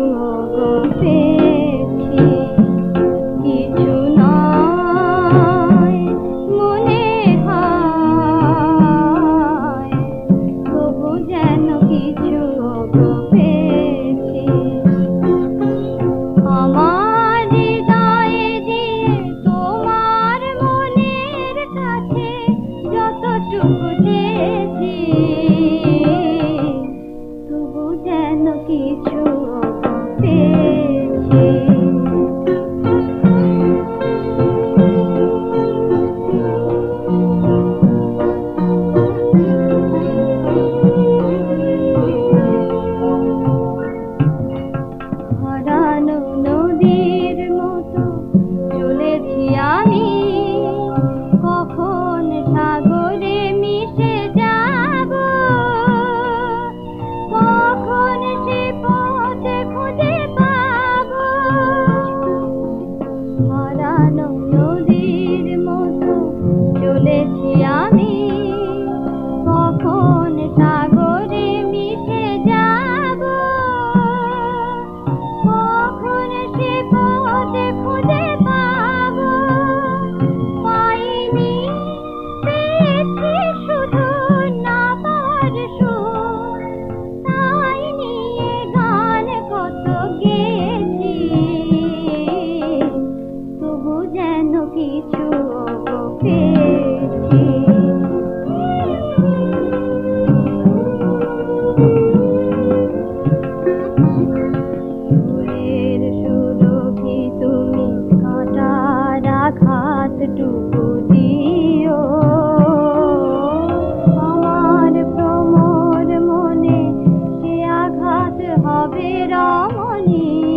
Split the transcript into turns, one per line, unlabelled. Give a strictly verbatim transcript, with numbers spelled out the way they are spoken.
গো পেয়েছি, কিছু নয় মনে হয়, তবু যেন কিছু গো পেয়েছি। আমার হৃদয়ে দিয়ে তোমার মনের কাছে যতটুকু চেয়েছি, তবু যেন কিছু পেয়েছি। হারানো নদীর মতো চলেছি আমি, কখন সাগরে মিশে যাব, কখন সে পথ খুঁজে পাব। হারানো নদীর মতো চলেছি আমি, কখন সাগরে মিশে যাব, কখন সে পথ খুঁজে পাব। পাইনি, পেয়েছি শুধু না পাওয়ার সুর, তাই নিয়ে গান কত গেয়েছি, তবু যেন কিছু পেয়েছি। সুরের সুরভি তুমি কাঁটার আঘাতটুকু দিও, আমার ভ্রমর মনে সে আঘাত হবে রমণী।